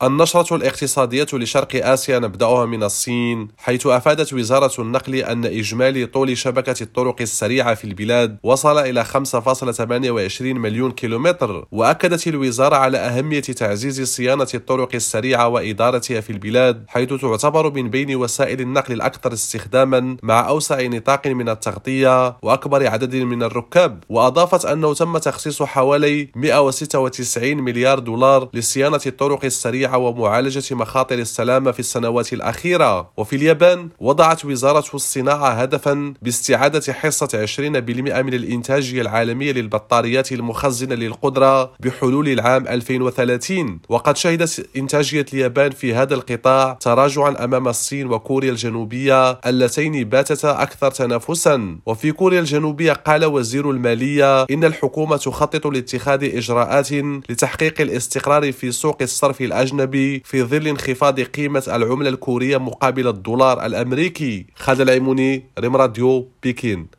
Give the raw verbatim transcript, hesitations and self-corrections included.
النشرة الاقتصادية لشرق آسيا نبدأها من الصين، حيث أفادت وزارة النقل أن إجمالي طول شبكة الطرق السريعة في البلاد وصل إلى خمسة فاصلة ثمانية وعشرين مليون كيلومتر. وأكدت الوزارة على أهمية تعزيز صيانة الطرق السريعة وإدارتها في البلاد، حيث تعتبر من بين وسائل النقل الأكثر استخداما مع أوسع نطاق من التغطية وأكبر عدد من الركاب. وأضافت أنه تم تخصيص حوالي مئة وستة وتسعين مليار دولار لصيانة الطرق السريعة ومعالجة مخاطر السلامة في السنوات الأخيرة. وفي اليابان وضعت وزارة الصناعة هدفا باستعادة حصة عشرين بالمئة من الإنتاجية العالمية للبطاريات المخزنة للقدرة بحلول العام ألفين وثلاثين. وقد شهدت إنتاجية اليابان في هذا القطاع تراجعا أمام الصين وكوريا الجنوبية اللتين باتتا أكثر تنافسا. وفي كوريا الجنوبية قال وزير المالية إن الحكومة تخطط لاتخاذ إجراءات لتحقيق الاستقرار في سوق الصرف الأجنبي في ظل انخفاض قيمة العملة الكورية مقابل الدولار الأمريكي. خالد العيموني، ريم راديو، بكين.